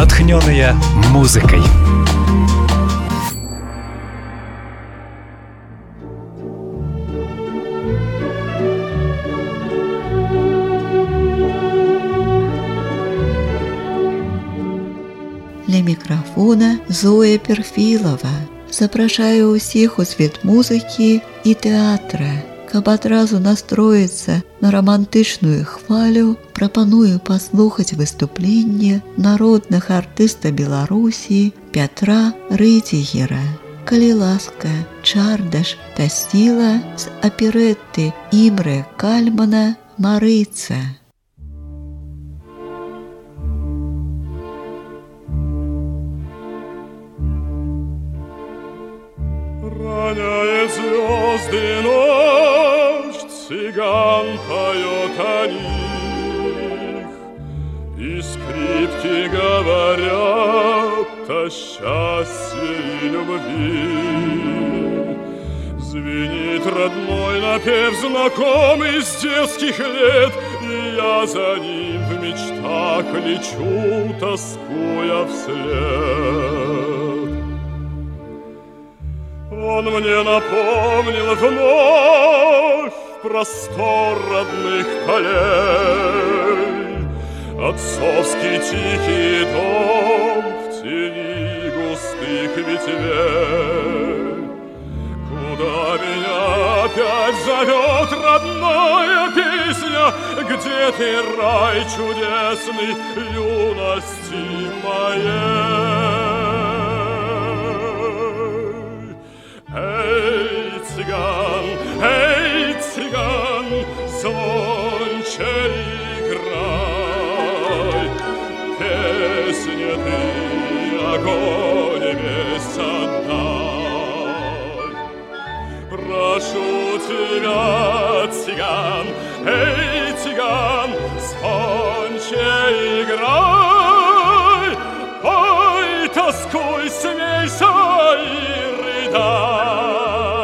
натхненные музыкой. Для мікрафона Зоя Перфілова. Запрашаю ўсіх у свет музыкі і тэатра. Каб адразу настроіцца на романтычную хвалю, прапаную паслухаць выступленне народных артыста Беларусі Пятра Рыдзігера. Калі ласка, Чардаш Тасціла з аперэтты Імрэ Кальмана «Марыца». Роняет звезды ночь, цыган поет о них, и скрипки говорят о счастье и любви. Звенит родной напев, знакомый с детских лет, и я за ним в мечтах лечу, тоскуя вслед. Он мне напомнил вновь простор родных полей, отцовский тихий дом в тени густых ветвей. Куда меня опять зовет родная песня, где ты, рай чудесный, юности моей? Эй, цыган, звонче играй, песня ты, огонь весь отдай. Прошу тебя, цыган, эй, цыган, звонче играй, ой, тоскуй, смейся и рыдай.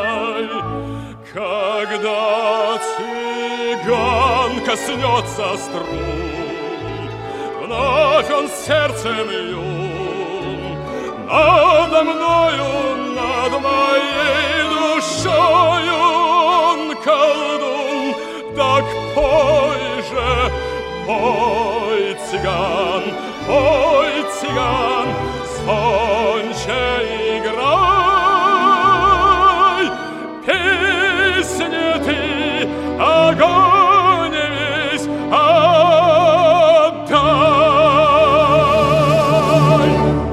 Когда цыган коснется струн, вновь он сердцем юн, надо мною, над моей душою он колдун. Так пой же, пой, цыган, звонче играй, песня ты, огонь весь отдай.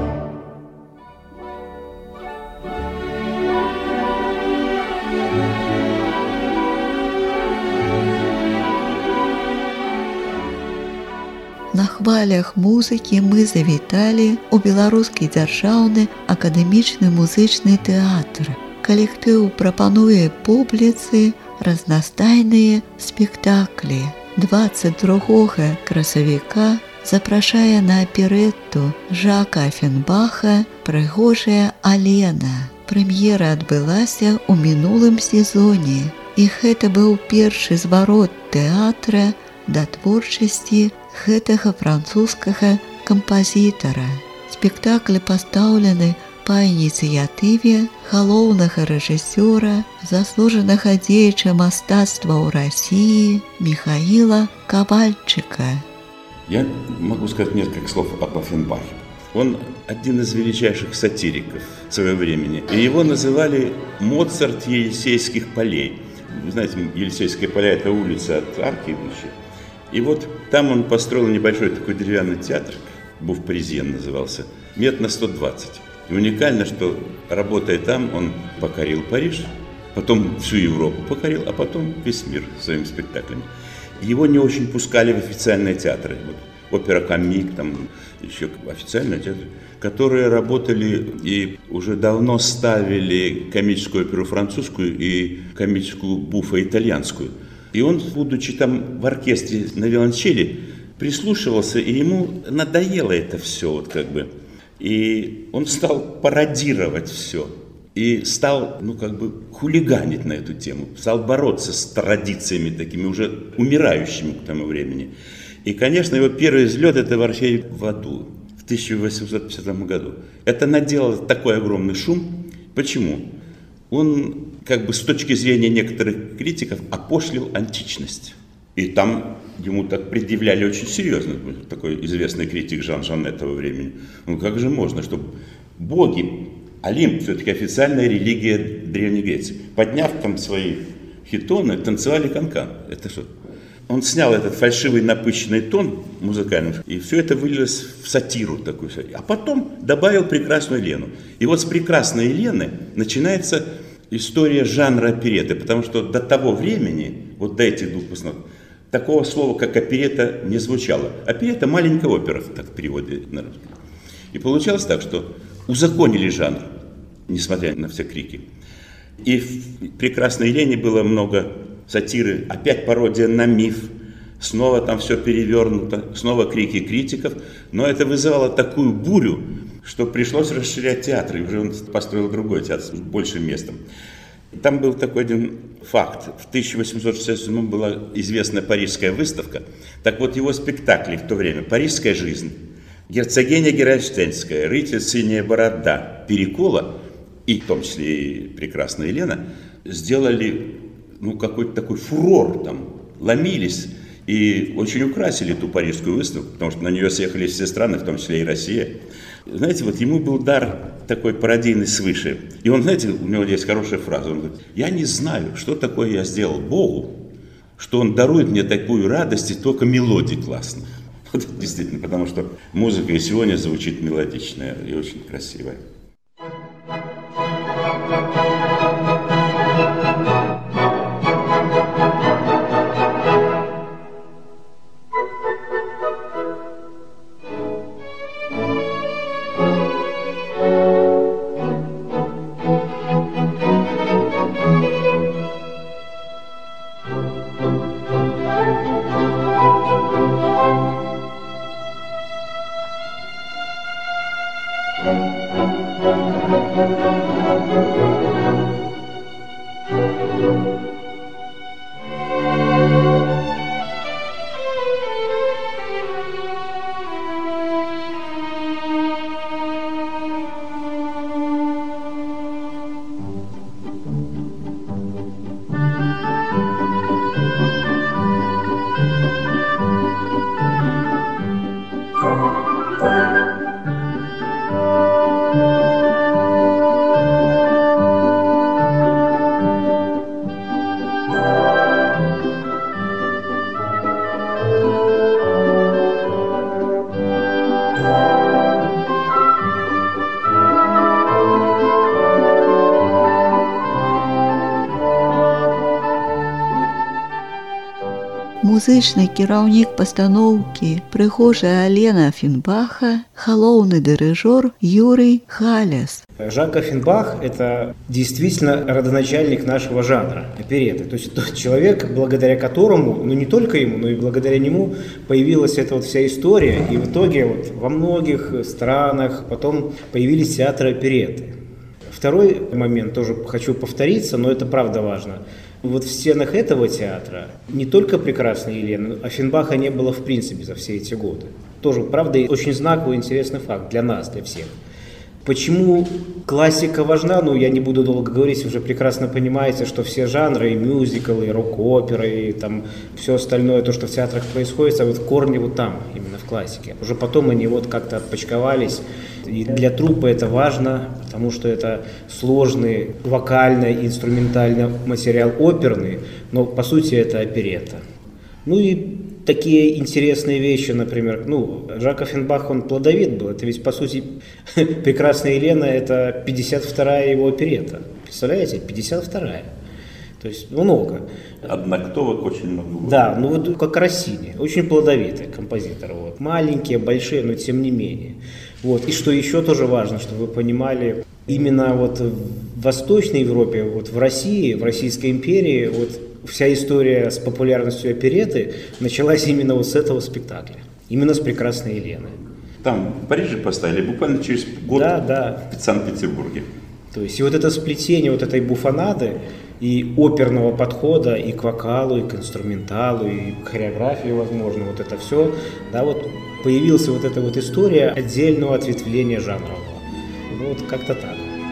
На хвалях музыкі мы завіталі ў Беларускі дзяржаўны акадэмічны музычны тэатр. Калектыў прапануе публіцы разнастайныя спектаклі. 22 красавіка запрашае на аперетту Жака Афенбаха «Прыгожая Алена». Прэм'ера адбылася ў мінулым сезоне, і гэта быў першы зварот тэатра да творчасці гэтага французскага кампазітара. Спектаклі пастаўлены па ініцыятыве галоўнага рэжысёра, заслужанага дзеяча мастацтва ў России Михаила Ковальчика. Я могу сказать несколько слов об Афенбахе. Он один из величайших сатириков своего времени. И его называли Моцарт Елисейских полей. Вы знаете, Елисейские поля – это улица от арки выше. И вот там он построил небольшой такой деревянный театр, Буф-Паризьен назывался, метр на 120. И уникально, что, работая там, он покорил Париж, потом всю Европу покорил, а потом весь мир своими спектаклями. Его не очень пускали в официальные театры. Вот, опера Комик, там еще официальные театры, которые работали и уже давно ставили комическую оперу французскую и комическую буфа итальянскую. И он, будучи там в оркестре на виолончели, прислушивался, и ему надоело это все, вот как бы. И он стал пародировать все. И стал, хулиганить на эту тему. Стал бороться с традициями такими, уже умирающими к тому времени. И, конечно, его первый взлет – это в «Орфее в аду». В 1850 году. Это наделало такой огромный шум. Почему? Он, как бы с точки зрения некоторых критиков, опошлил античность. И там ему так предъявляли очень серьезно, такой известный критик Жан Жанет того времени. Ну как же можно, чтобы боги, Олимп, все-таки официальная религия Древней Греции, подняв там свои хитоны, танцевали канкан. Это что? Он снял этот фальшивый напыщенный тон музыкальный, и все это вылилось в сатиру такую. А потом добавил «Прекрасную Елену». И вот с «Прекрасной Елены» начинается история жанра оперетты, потому что до того времени, вот до этих двух постановок, такого слова, как оперетта, не звучало. Оперетта – маленькая опера, так в переводе на русский. И получалось так, что узаконили жанр, несмотря на все крики. И в «Прекрасной Елене» было много сатиры, опять пародия на миф, снова там все перевернуто, снова крики критиков, но это вызывало такую бурю, что пришлось расширять театр, и уже он построил другой театр с большим местом. Там был такой один факт. В 1867 была известная парижская выставка. Так вот, его спектакли в то время «Парижская жизнь», «Герцогиня Герольштейнская», «Рыцарь Синяя борода», «Перекола» и в том числе и «Прекрасная Елена» сделали какой-то такой фурор, там ломились и очень украсили ту парижскую выставку, потому что на нее съехались все страны, в том числе и Россия. Знаете, вот ему был дар такой пародийный свыше. И он, знаете, у него есть хорошая фраза. Он говорит: я не знаю, что такое я сделал Богу, что он дарует мне такую радость и только мелодий классных. Вот, действительно, потому что музыка и сегодня звучит мелодичная и очень красивая. Музычны кіраўнік пастаноўкі «Прыгожая Алена» Афенбаха, галоўны дырыжор Юрий Галяс. Жак Оффенбах – это действительно родоначальник нашего жанра оперетты. То есть тот человек, благодаря которому, не только ему, но и благодаря нему появилась эта вот вся история. И в итоге вот во многих странах потом появились театры оперетты. Второй момент, тоже хочу повториться, но это правда важно. Вот в стенах этого театра не только «Прекрасной Елены», Оффенбаха не было в принципе за все эти годы. Тоже, правда, очень знаковый, интересный факт для нас, для всех. Почему классика важна? Я не буду долго говорить, вы уже прекрасно понимаете, что все жанры, и мюзиклы, и рок-оперы, и там все остальное, то, что в театрах происходит, а вот корни вот там, именно в классике. Уже потом они вот как-то отпочковались. И для труппы это важно, потому что это сложный вокально-инструментальный материал оперный, но по сути это оперетта. И такие интересные вещи, например, Жак Оффенбах, он плодовит был, это ведь по сути «Прекрасная Елена» это 52-я его оперетта, представляете, 52-я. То есть много. Одноктовок очень много. Да, вот как Россини, очень плодовитый композитор. Вот. Маленькие, большие, но тем не менее. Вот. И что еще тоже важно, чтобы вы понимали, именно вот в Восточной Европе, вот в России, в Российской империи, вот вся история с популярностью оперетты началась именно вот с этого спектакля, именно с «Прекрасной Елены». Там в Париже поставили буквально через год в Санкт-Петербурге. То есть и вот это сплетение вот этой буфонады и оперного подхода и к вокалу, и к инструменталу, и к хореографии, возможно, вот это все, да, вот появилась вот эта вот история отдельного ответвления жанрового. Ну, вот как-то так.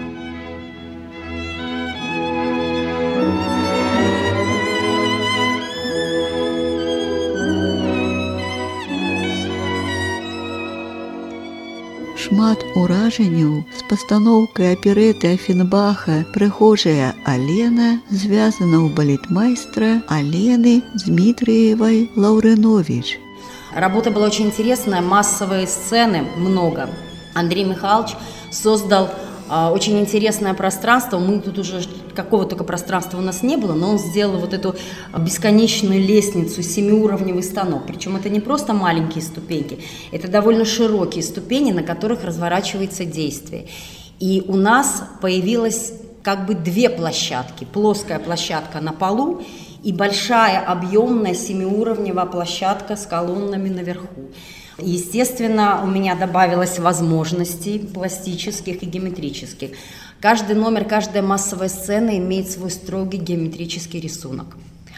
Шмат ураженняў з пастаноўкай аперэты Афенбаха «Прыгожая Алена» звязана ў балетмайстра Алены Дмитриевой Лаўрынович. Работа была очень интересная, массовые сцены много. Андрей Михайлович создал очень интересное пространство. Мы тут уже, какого только пространства у нас не было, но он сделал вот эту бесконечную лестницу, 7-уровневый станок. Причем это не просто маленькие ступеньки, это довольно широкие ступени, на которых разворачивается действие. И у нас появилось как бы 2 площадки. Плоская площадка на полу и большая объемная 7-уровневая площадка с колоннами наверху. Естественно, у меня добавилось возможностей пластических и геометрических. Каждый номер, каждая массовая сцена имеет свой строгий геометрический рисунок.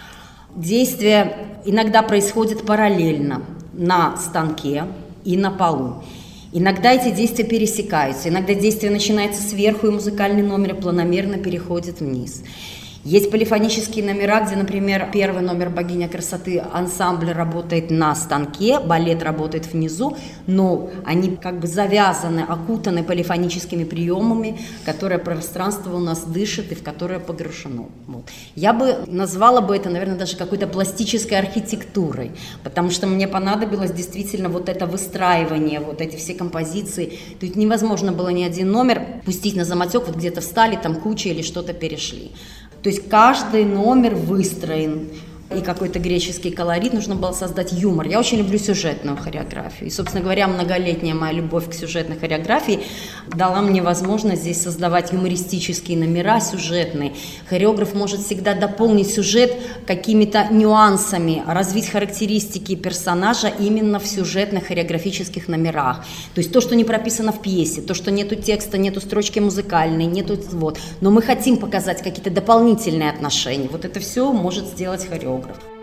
Действие иногда происходит параллельно на станке и на полу. Иногда эти действия пересекаются, иногда действие начинается сверху, и музыкальный номер планомерно переходит вниз. Есть полифонические номера, где, например, первый номер «Богиня красоты» ансамбль работает на станке, балет работает внизу, но они как бы завязаны, окутаны полифоническими приемами, которые пространство у нас дышит и в которое погружено. Вот. Я бы назвала бы это, наверное, даже какой-то пластической архитектурой, потому что мне понадобилось действительно вот это выстраивание, вот эти все композиции. Тут невозможно было ни один номер пустить на самотек, вот где-то встали, там куча или что-то перешли. То есть каждый номер выстроен, и какой-то греческий колорит, нужно было создать юмор. Я очень люблю сюжетную хореографию. И, собственно говоря, многолетняя моя любовь к сюжетной хореографии дала мне возможность здесь создавать юмористические номера, сюжетные. Хореограф может всегда дополнить сюжет какими-то нюансами, развить характеристики персонажа именно в сюжетных хореографических номерах. То есть то, что не прописано в пьесе, то, что нету текста, нету строчки музыкальной, нету вот. Но мы хотим показать какие-то дополнительные отношения. Вот это все может сделать хореограф.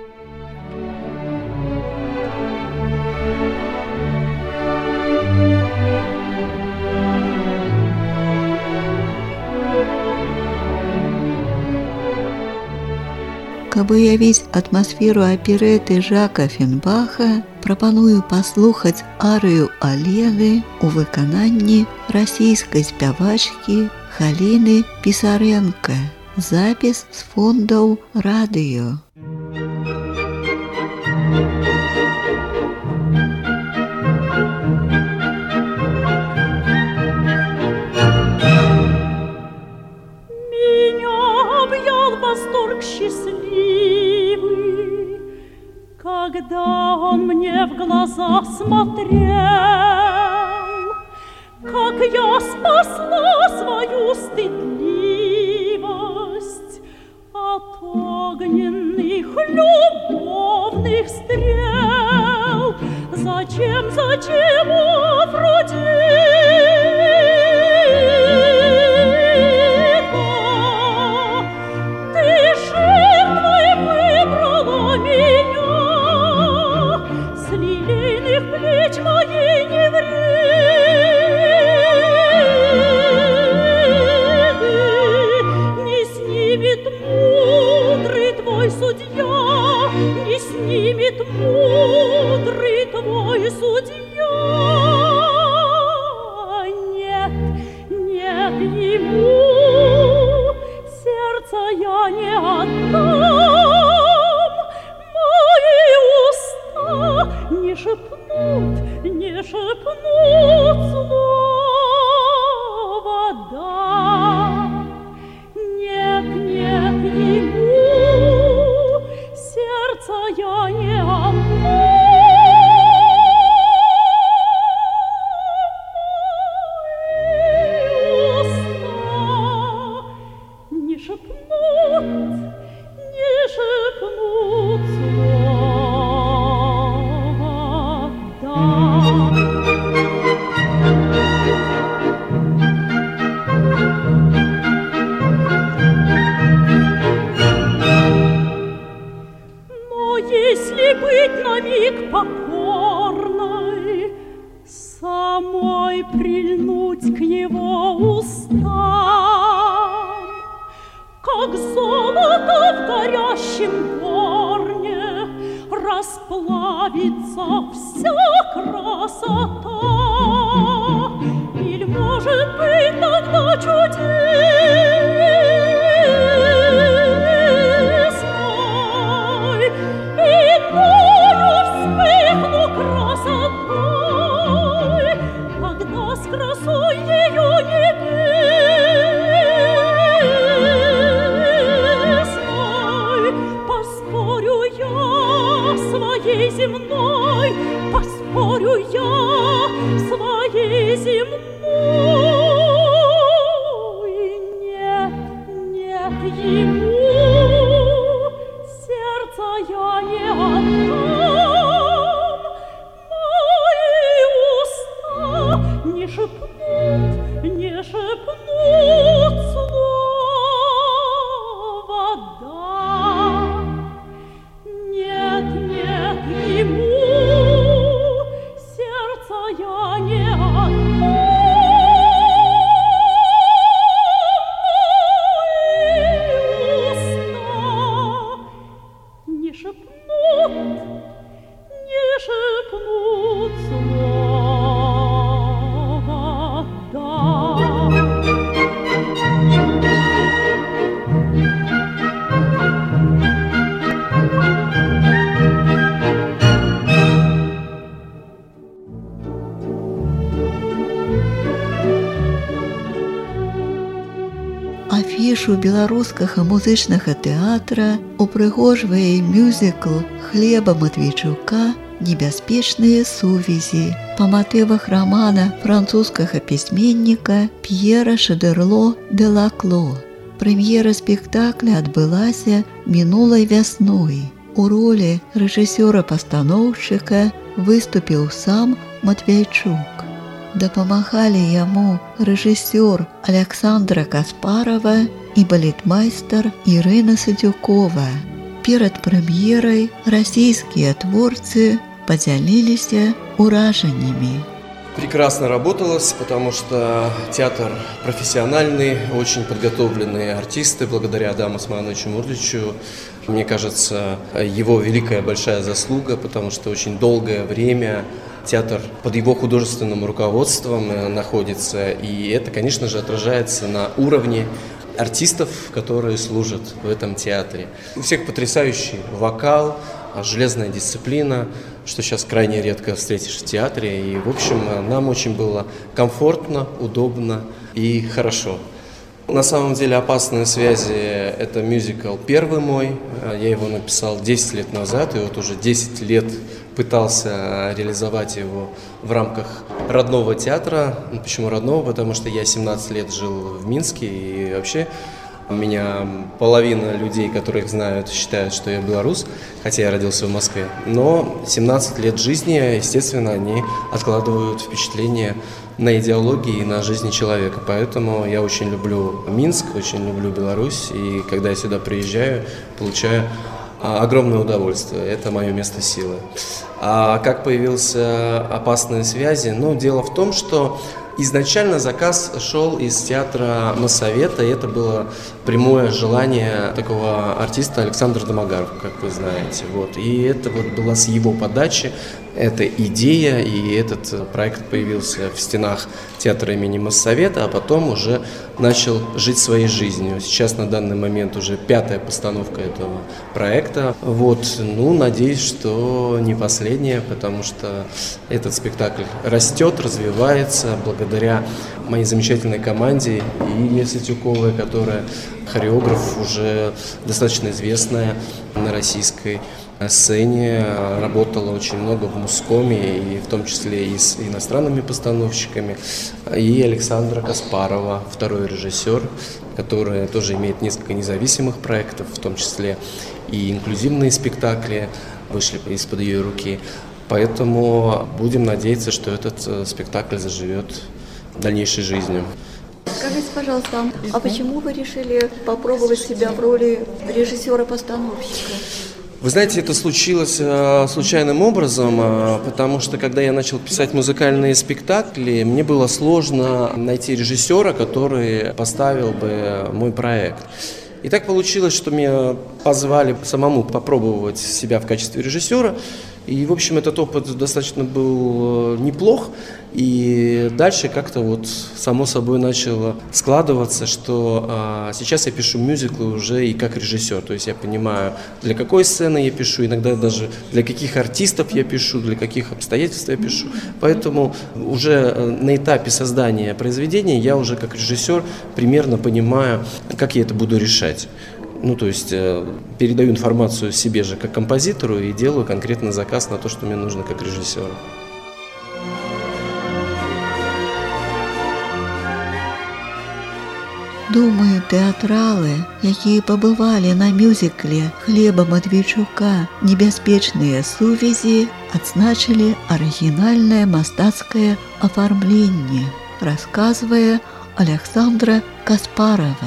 Каб уявіць атмасферу аперэты Жака Афенбаха, прапаную паслухаць арыю Алены у выкананні расійскай спявачкі Галіны Пісарэнка. Запіс з фондаў радыё. Счастливый, когда он мне в глаза смотрел, как я спасла свою стыдливость от огненных любовных стрел. Зачем, Афродита? Моей невреды не снимет мудрый твой судья, не снимет мудрый твой судья. Нет, нет ему сердца я не отдам, мои уста не шепнут, не шепнут слова «да». Нет, нет ему сердца я не отдам. Не шепнут, не шепнут слова «да». земной прильнуть к его устам, как золото в горящем горне расплавится вся красота. Или, может быть, тогда чудесной иною вспыхну красотой, когда с красой ее небесной поспорю я своей земной, поспорю я своей земной. Нет, нет ему сердца я не отдам, мои уста не шепнут слова «да». Нет, нет ему сердца я не отдам. Не шепнут слова «да». Афішу беларускага музычнага тэатра упрыгожвае мюзікл Глеба Матвейчука «Небяспечныя сувязі» па матывах рамана французскага пісьменніка П'ера Шадерло де Лакло. Прэм'ера спектакля адбылася мінулай вясной. У ролі рэжысёра-пастаноўшчыка выступіў сам Матвейчук. Дапамагалі яму рэжысёр Александра Каспарова і балетмайстар Ірына Садзюкова. Перад прэм'ерай расійскія творцы подзяліліся уражаннями. Прекрасно работалось, потому что театр профессиональный, очень подготовленные артисты, благодаря Адаму Османовичу Мурличу. Мне кажется, его великая большая заслуга, потому что очень долгое время театр под его художественным руководством находится, и это, конечно же, отражается на уровне артистов, которые служат в этом театре. У всех потрясающий вокал, железная дисциплина, что сейчас крайне редко встретишь в театре. И, в общем, нам очень было комфортно, удобно и хорошо. На самом деле «Опасные связи» — это мюзикл первый мой. Я его написал 10 лет назад, и вот уже 10 лет пытался реализовать его в рамках родного театра. Почему родного? Потому что я 17 лет жил в Минске, и вообще у меня половина людей, которых знают, считают, что я белорус, хотя я родился в Москве. Но 17 лет жизни, естественно, они откладывают впечатление на идеологии и на жизни человека. Поэтому я очень люблю Минск, очень люблю Беларусь, и когда я сюда приезжаю, получаю огромное удовольствие. Это мое место силы. А как появился «Опасные связи»? Ну, дело в том, что изначально заказ шел из театра Моссовета, и это было прямое желание такого артиста Александра Домогарова, как вы знаете. Вот. И это вот было с его подачи, эта идея, и этот проект появился в стенах театра имени Моссовета, а потом уже начал жить своей жизнью. Сейчас на данный момент уже 5-я постановка этого проекта. Вот. Ну, надеюсь, что не последняя, потому что этот спектакль растет, развивается благодаря моей замечательной команде Ирине Садзюковой, которая хореограф уже достаточно известная на российской сцене, работала очень много в Мускоме, и в том числе и с иностранными постановщиками, и Александра Каспарова, второй режиссер, которая тоже имеет несколько независимых проектов, в том числе и инклюзивные спектакли вышли из-под ее руки. Поэтому будем надеяться, что этот спектакль заживет дальнейшей жизнью. Скажите, пожалуйста, а почему вы решили попробовать себя в роли режиссера-постановщика? Вы знаете, это случилось случайным образом, потому что, когда я начал писать музыкальные спектакли, мне было сложно найти режиссера, который поставил бы мой проект. И так получилось, что меня позвали самому попробовать себя в качестве режиссера. И, в общем, этот опыт достаточно был неплох. И дальше как-то вот само собой начало складываться, что сейчас я пишу мюзиклы уже и как режиссер. То есть я понимаю, для какой сцены я пишу, иногда даже для каких артистов я пишу, для каких обстоятельств я пишу. Поэтому уже на этапе создания произведения я уже как режиссер примерно понимаю, как я это буду решать. Ну, то есть передаю информацию себе же как композитору и делаю конкретно заказ на то, что мне нужно как режиссеру. Думаю, тэатралы, якія пабывалі на мюзікле Глеба Матвейчука «Небяспечныя сувязі», адзначылі арыгінальнае мастацкае афармленне, расказвае Александра Каспарова.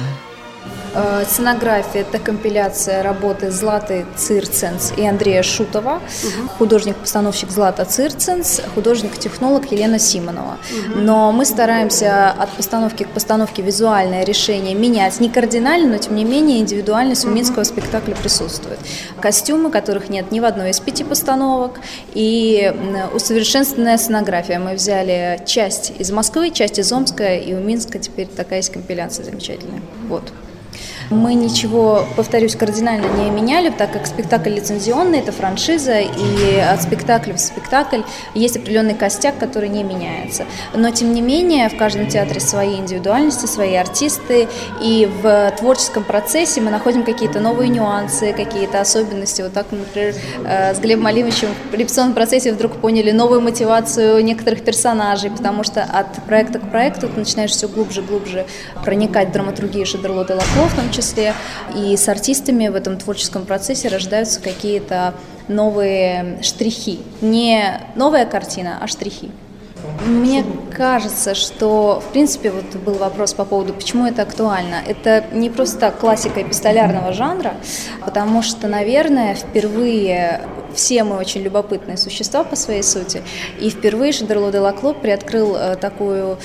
Сценография – это компиляция работы Златы Цирценс и Андрея Шутова, художник-постановщик Злата Цирценс, художник-технолог Елена Симонова. Но мы стараемся от постановки к постановке визуальное решение менять не кардинально, но тем не менее индивидуальность у минского спектакля присутствует. Костюмы, которых нет ни в одной из 5 постановок, и усовершенствованная сценография. Мы взяли часть из Москвы, часть из Омска, и у Минска теперь такая есть компиляция замечательная. Вот. Мы ничего, повторюсь, кардинально не меняли, так как спектакль лицензионный, это франшиза, и от спектакля в спектакль есть определенный костяк, который не меняется. Но, тем не менее, в каждом театре свои индивидуальности, свои артисты, и в творческом процессе мы находим какие-то новые нюансы, какие-то особенности. Вот так, например, с Глебом Алимовичем в репетиционном процессе вдруг поняли новую мотивацию некоторых персонажей, потому что от проекта к проекту ты начинаешь все глубже и глубже проникать в драматургию Шандерлоты Лакло в том числе, и с артистами в этом творческом процессе рождаются какие-то новые штрихи. Не новая картина, а штрихи. Мне кажется, что, в принципе, вот был вопрос по поводу, почему это актуально. Это не просто так классика эпистолярного жанра, потому что, наверное, впервые все мы очень любопытные существа по своей сути, и впервые Шандерло де Лакло приоткрыл такую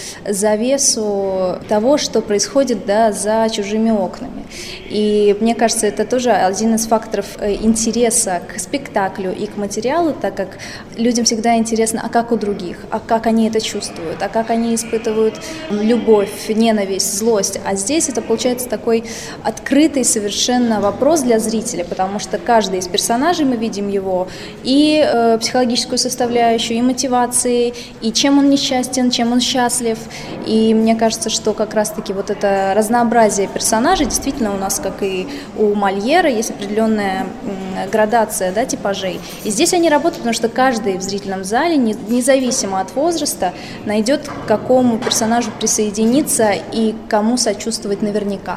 завесу того, что происходит, да, за чужими окнами. И мне кажется, это тоже один из факторов интереса к спектаклю и к материалу, так как людям всегда интересно, а как у других, а как они это чувствуют, а как они испытывают любовь, ненависть, злость. А здесь это получается такой открытый совершенно вопрос для зрителя, потому что каждый из персонажей, мы видим его и психологическую составляющую, и мотивации, и чем он несчастен, чем он счастлив. И мне кажется, что как раз-таки вот это разнообразие персонажей, действительно у нас, как и у Мольера, есть определенная градация, да, типажей. И здесь они работают, потому что каждый в зрительном зале, независимо от возраста, найдет, к какому персонажу присоединиться и кому сочувствовать наверняка.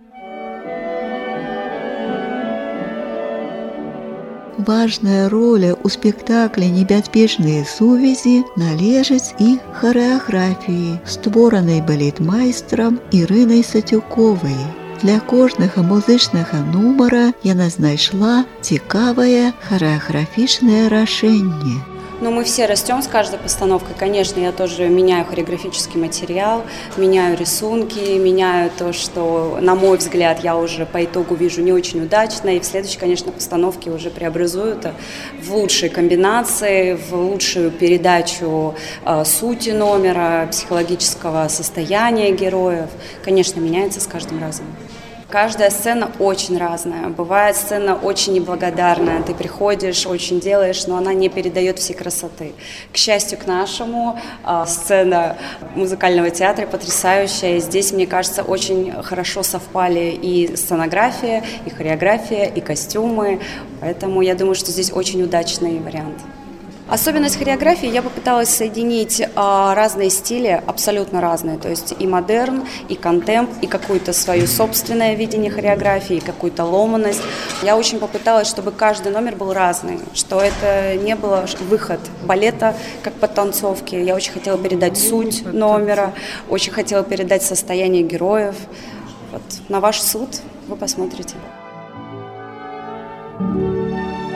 Важная роля у спектакля «Небяспечныя сувязі» належыць і харэаграфіі, створанай балетмайстрам Ірынай Сацюковай. Для кожнага музычнага нумара яна знайшла цікавае харэаграфічнае рашэнне. Но мы все растем с каждой постановкой. Конечно, я тоже меняю хореографический материал, меняю рисунки, меняю то, что, на мой взгляд, я уже по итогу вижу не очень удачно. И в следующей, конечно, постановке уже преобразую это в лучшие комбинации, в лучшую передачу сути номера, психологического состояния героев. Конечно, меняется с каждым разом. Каждая сцена очень разная. Бывает сцена очень неблагодарная. Ты приходишь, очень делаешь, но она не передает всей красоты. К счастью, к нашему, сцена музыкального театра потрясающая. И здесь, мне кажется, очень хорошо совпали и сценография, и хореография, и костюмы. Поэтому я думаю, что здесь очень удачный вариант. Особенность хореографии, я попыталась соединить разные стили, абсолютно разные, то есть и модерн, и контемп, и какое-то свое собственное видение хореографии, и какую-то ломаность. Я очень попыталась, чтобы каждый номер был разный, что это не было выход балета как подтанцовки. Я очень хотела передать суть номера, очень хотела передать состояние героев. Вот, на ваш суд вы посмотрите.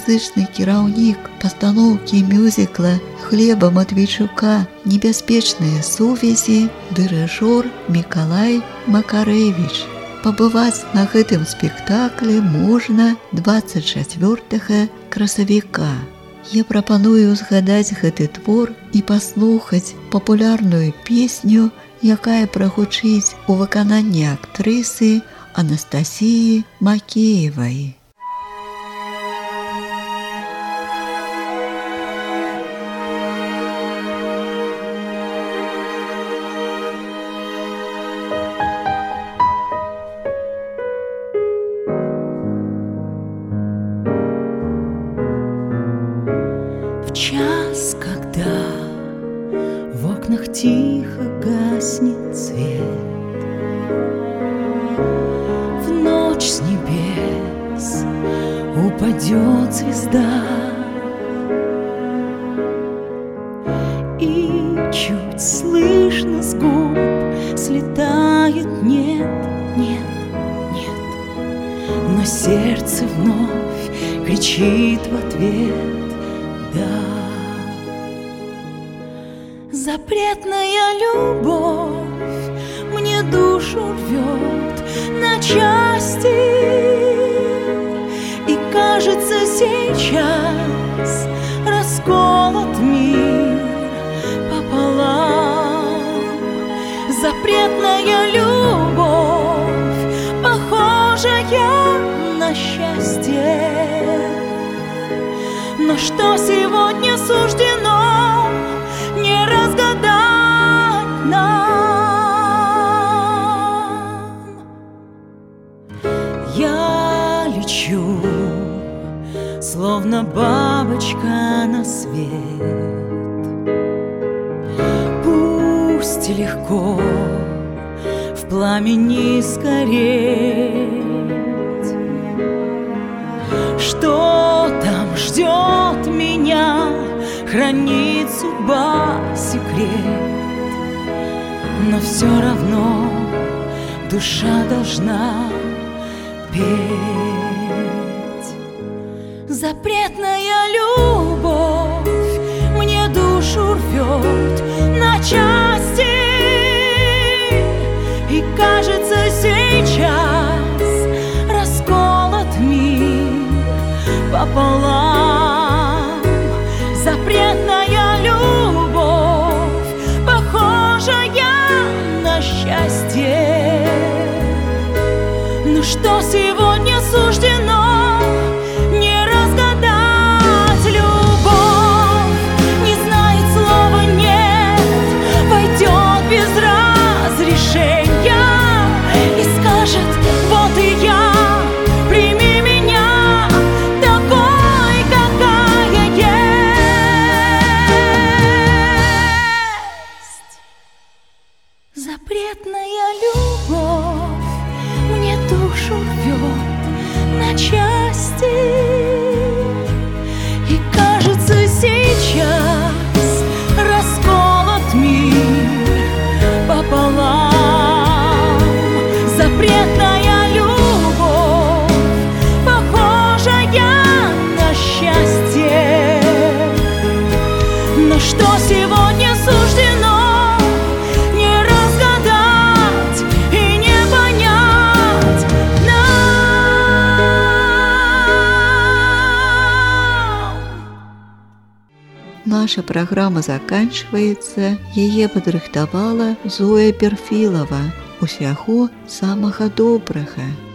музычны кіраўнік пастаноўкі мюзікла Глеба Матвейчука «Небяспечныя сувязі» дырыжор Мікалай Макарэвіч. Пабываць на гэтым спектаклі можна 24 красавіка. Я прапаную згадаць гэты твор і паслухаць папулярную песню, якая прагучыць у выкананні актрысы Анастасіі Макеевай. В час, когда в окнах тихо гаснет свет, в ночь с небес упадет звезда, и чуть слышно с губ слетает «нет, нет, нет», но сердце вновь кричит в ответ «да». Запретная любовь мне душу рвет на части, и кажется, сейчас расколот мир пополам. Запретная любовь, похожая на счастье, но что сегодня суждено, не разгадать нам. Я лечу, словно бабочка на свет. Пусть легко в пламени сгореть. Что там ждет меня, хранит судьба секрет, но все равно душа должна петь. Запретная любовь мне душу рвет на части, и кажется, сейчас расколот мир пополам. Запретная любовь, похожая на счастье, но что сегодня суждено, не разгадать. Любовь не знает слова «нет», войдет без разрешения и скажет: вот и я, прими меня такой, какая есть. Запретная любовь мне душу рвет на части, и кажется, сейчас расколот мир пополам. Запретная любовь, похожая на счастье, но что сегодня суждено, не разгадать и не понять нам. Наша праграма заканчваецца. Яе падрыхтавала Зоя Перфілава. Усяго самага добрага.